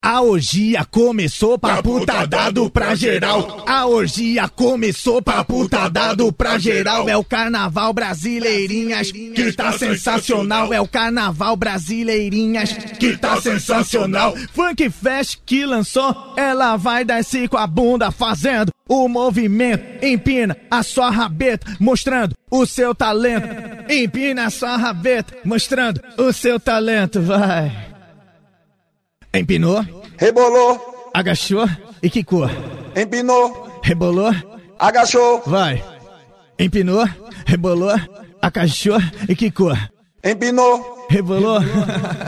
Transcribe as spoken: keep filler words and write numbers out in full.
A orgia começou pra puta dado pra geral. A orgia começou pra puta dado pra geral. É o carnaval brasileirinhas que tá sensacional. É o carnaval brasileirinhas que tá sensacional. Funk Fest que lançou, ela vai descer com a bunda fazendo o movimento. Empina a sua rabeta mostrando o seu talento. Empina a sua rabeta mostrando o seu talento, vai. Empinou, rebolou, agachou e quicou. Empinou, rebolou, agachou, vai. Empinou, rebolou, agachou e quicou. Empinou, rebolou.